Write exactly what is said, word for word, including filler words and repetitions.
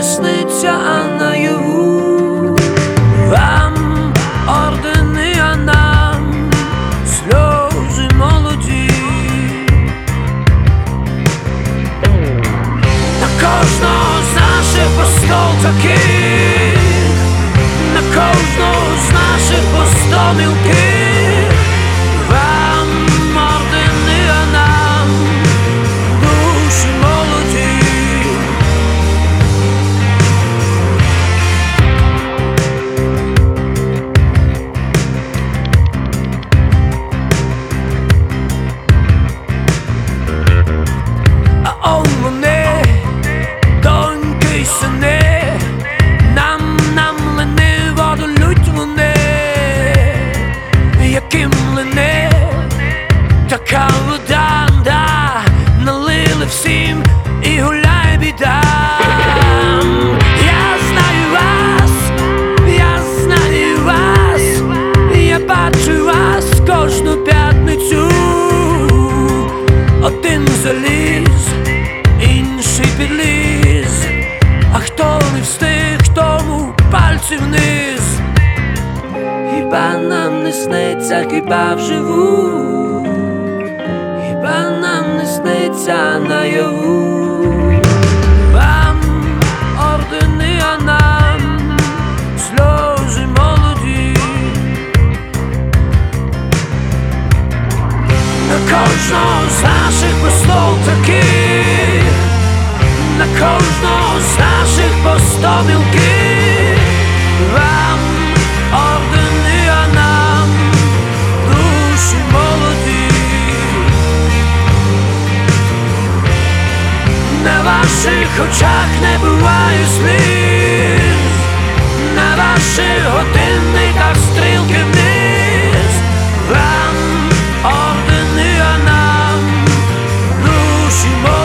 сниться, а наяву. Вам ордени, а нам сльози молоді. На кожного з наших постол таких, на кожного з наших постол мілких. Вам ордени, а нам душі молоді. А он вони, доньки й сини, нам, нам лениво долють вони. Які млини, така вода, да, налили всім і гуляй біда. Я знаю вас, я знаю вас, я бачу вас кожну п'ятницю. Один заліз, інший підліз, а хто не встиг, тому пальці вниз. Хіба нам не сниться, хіба вживу? Хіба нам не сниться наяву? Вам ордени, а нам сльози молоді. На кожного з наших постол таких, на кожного з наших постол мілких. Вам ордени, а нам душі молоді. На ваших очах не буває сліз, на ваших годинниках стрілки вниз. Вам ордени, а нам душі молоді.